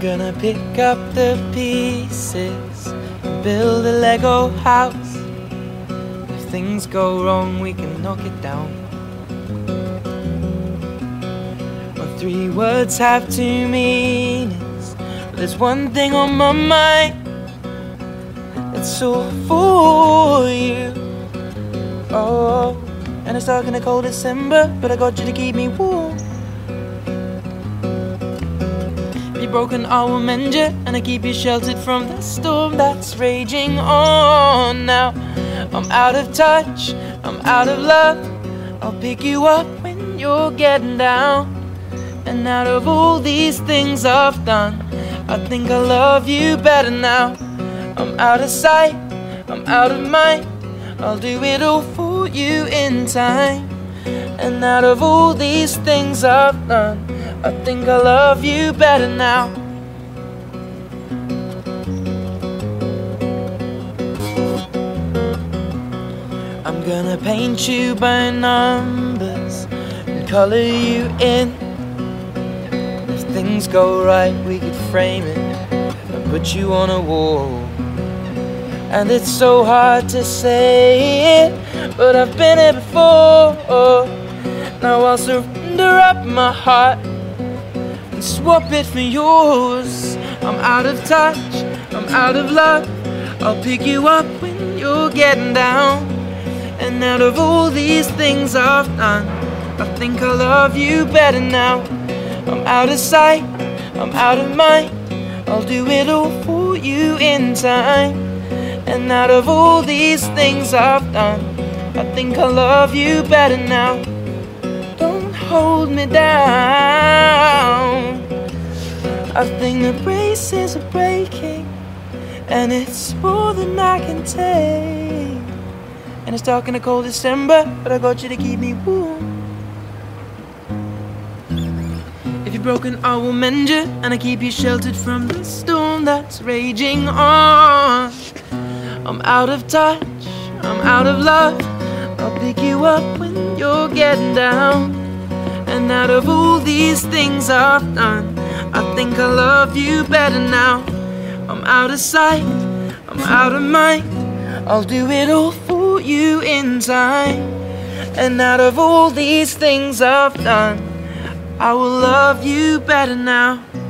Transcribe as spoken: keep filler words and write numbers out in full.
gonna pick up the pieces and build a Lego house. If things go wrong, we can knock it down. Well, three words have two meanings, but there's one thing on my mind that's all for you. Oh, and it's dark in the cold December, but I got you to keep me warm. If you're broken, I will mend you, and I keep you sheltered from the storm that's raging on. Now I'm out of touch, I'm out of love. I'll pick you up when you're getting down. And out of all these things I've done, I think I love you better now. I'm out of sight, I'm out of mind. I'll do it all for you in time. And out of all these things I've done, I think I love you better now. I'm gonna paint you by numbers and color you in. If things go right, we could frame it and put you on a wall. And it's so hard to say it, but I've been here before. Now I'll surrender up my heart and swap it for yours. I'm out of touch, I'm out of love. I'll pick you up when you're getting down. And out of all these things I've done, I think I love you better now. I'm out of sight, I'm out of mind. I'll do it all for you in time. And out of all these things I've done, I think I love you better now. Don't hold me down. I think the braces are breaking, and it's more than I can take. And it's dark in the cold December, but I got you to keep me warm. If you're broken, I will mend you, and I keep you sheltered from the storm that's raging on. I'm out of touch, I'm out of love. I'll pick you up when you're getting down. And out of all these things I've done, I think I love you better now. I'm out of sight, I'm out of mind. I'll do it all for you in time. And out of all these things I've done, I will love you better now.